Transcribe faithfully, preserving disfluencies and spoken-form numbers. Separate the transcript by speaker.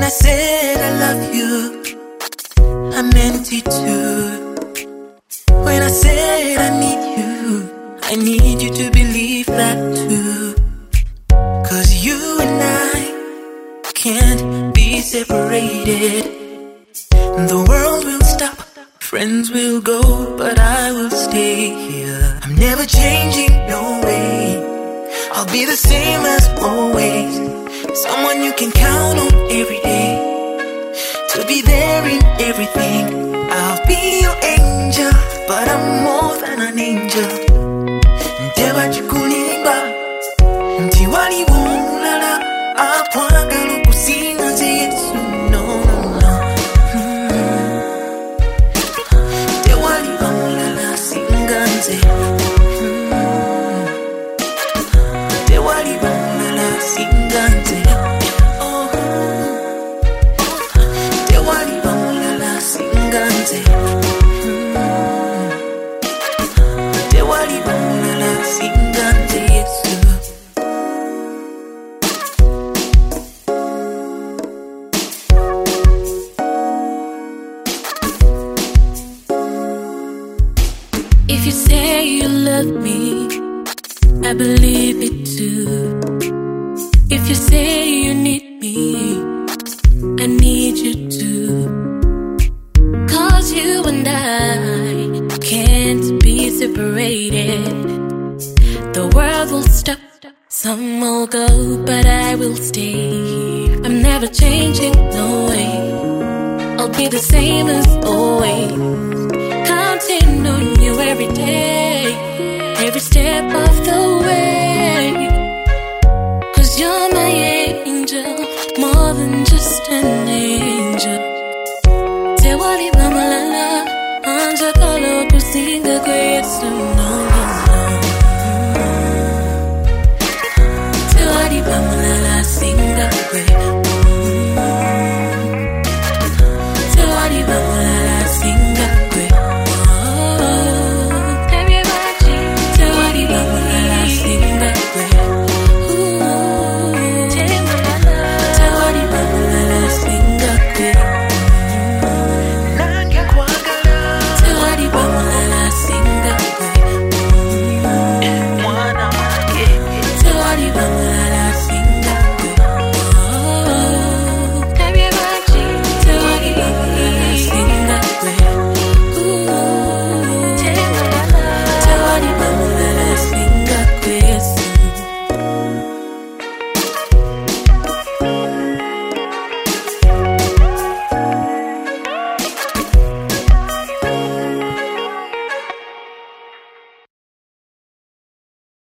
Speaker 1: I said I love you, I meant it too. When I said I need you, I need you to believe that too. Cause you and I can't be separated. The world will stop, friends will go, but I will stay here. I'm never changing, no way. I'll be the same as always. Someone you can count on every day, to be there in everything. I'll be your angel, but I'm more than an angel. Nteba chikulimba, ntiwali wulala, akwagala okusinga nze Yesu, no, no. Hmm. Tewali wulala singa nze. Hmm. Tewali wulala singa nze. Oh. Tewali wulala singa nze. Hmm. Tewali wulala singa nze Yesu. If you say you love me, I believe it too. If you say you need me, I need you too. Cause you and I can't be separated. The world will stop, some will go, but I will stay here. I'm never changing, no way. I'll be the same as always. Counting on you every day, every step of the way.